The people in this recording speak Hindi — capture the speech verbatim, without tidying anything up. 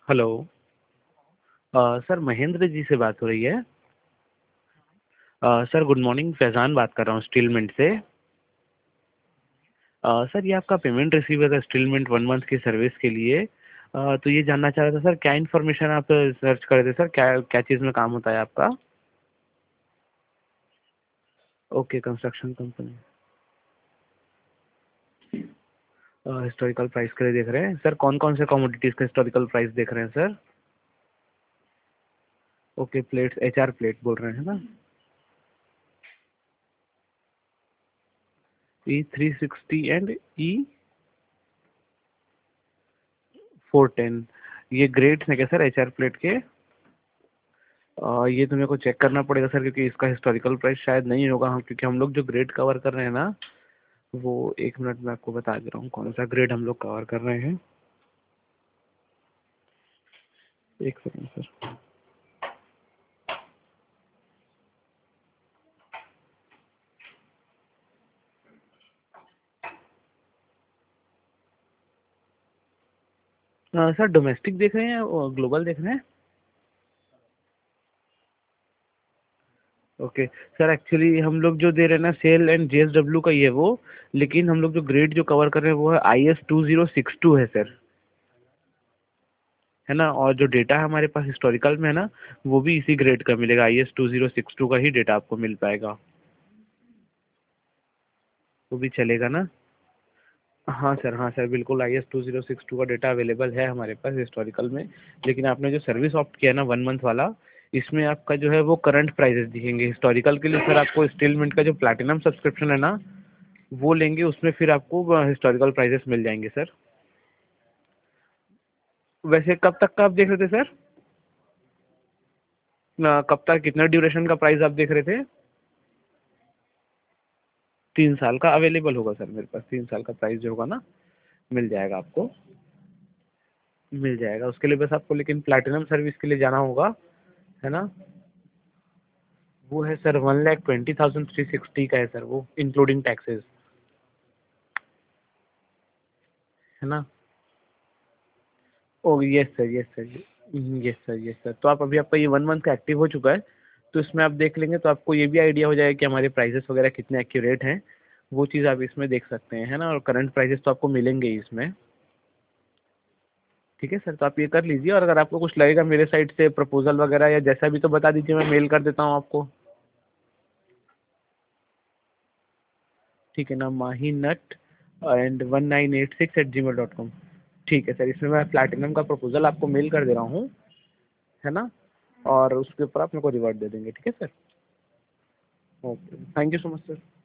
Hello. Uh, sir Mahendra ji से बात हो रही है। Uh, sir good morning, Faizan बात कर रहा हूँ स्टीलमिंट से। अ, सर ये आपका पेमेंट रिसीव है था स्टीलमिंट वन मंथ की सर्विस के लिए। अ, तो ये जानना चाह रहा था सर, क्या इन्फॉर्मेशन आप सर्च कर रहे थे सर, क्या क्या चीज़ में काम होता है आपका? Okay, construction company. Historical price के लिए देख रहे हैं सर, कौन कौन से कमोडिटीज़ का हिस्टोरिकल प्राइस देख रहे हैं sir? Okay, plates, H R plate बोल रहे हैं ना? E three sixty and E four ten, ये ग्रेड्स हैं क्या सर एच आर प्लेट के? आ, ये तो मेरे को चेक करना पड़ेगा सर, क्योंकि इसका हिस्टोरिकल प्राइस शायद नहीं होगा, हम क्योंकि हम लोग जो ग्रेड कवर कर रहे हैं ना, वो एक मिनट में आपको बता दे रहा हूँ कौन सा ग्रेड हम लोग कवर कर रहे हैं। एक सेकंड सर। आ, सर डोमेस्टिक देख रहे हैं या ग्लोबल देख रहे हैं? ओके सर, एक्चुअली हम लोग जो दे रहे हैं ना, सेल एंड जे एस डब्ल्यू का ही है वो, लेकिन हम लोग जो ग्रेड जो कवर कर रहे हैं वो है I S two zero six two है सर, है ना? और जो डेटा है हमारे पास हिस्टोरिकल में है ना, वो भी इसी ग्रेड का मिलेगा, I S two zero six two का ही डेटा आपको मिल पाएगा। वो भी चलेगा ना? हाँ सर, हाँ सर, बिल्कुल I S two zero six two का डेटा अवेलेबल है हमारे पास हिस्टोरिकल में। लेकिन आपने जो सर्विस ऑप्ट किया ना वन मंथ वाला, इसमें आपका जो है वो करंट प्राइजेस दिखेंगे। हिस्टोरिकल के लिए सर आपको स्टीलमिंट का जो प्लैटिनम सब्सक्रिप्शन है ना, वो लेंगे, उसमें फिर आपको हिस्टोरिकल प्राइजेस मिल जाएंगे सर। वैसे कब तक का आप देख रहे थे सर? ना, कब तक, कितना ड्यूरेशन का प्राइस आप देख रहे थे? तीन साल का अवेलेबल होगा सर मेरे पास, तीन साल का प्राइस जो होगा ना, मिल जाएगा आपको। मिल जाएगा, उसके लिए बस आपको लेकिन प्लैटिनम सर्विस के लिए जाना होगा, है ना? वो है sir one lakh twenty thousand three sixty का है सर, वो इंक्लूडिंग टैक्सेस, है ना? Oh yes sir, yes sir, yes sir, yes sir. तो आप अभी, आपका ये वन मंथ का एक्टिव हो चुका है, तो इसमें आप देख लेंगे तो आपको ये भी आइडिया हो जाएगा कि हमारे प्राइजेस वगैरह कितने एक्यूरेट हैं। वो चीज़ आप इसमें देख सकते हैं, है ना? और करंट प्राइजेस तो आपको मिलेंगे ही इसमें। ठीक है सर, तो आप ये कर लीजिए, और अगर आपको कुछ लगेगा मेरे साइड से प्रपोजल वगैरह या जैसा भी, तो बता दीजिए, मैं मेल कर देता हूँ आपको। ठीक है ना? Mahi nut and one nine eight six eight gmail dot com. ठीक है सर, इसमें मैं प्लैटिनम का प्रपोजल आपको मेल कर दे रहा हूँ, है ना? और उसके ऊपर आप मेरे को रिवर्ट दे देंगे, ठीक है sir? Okay, thank you so much sir.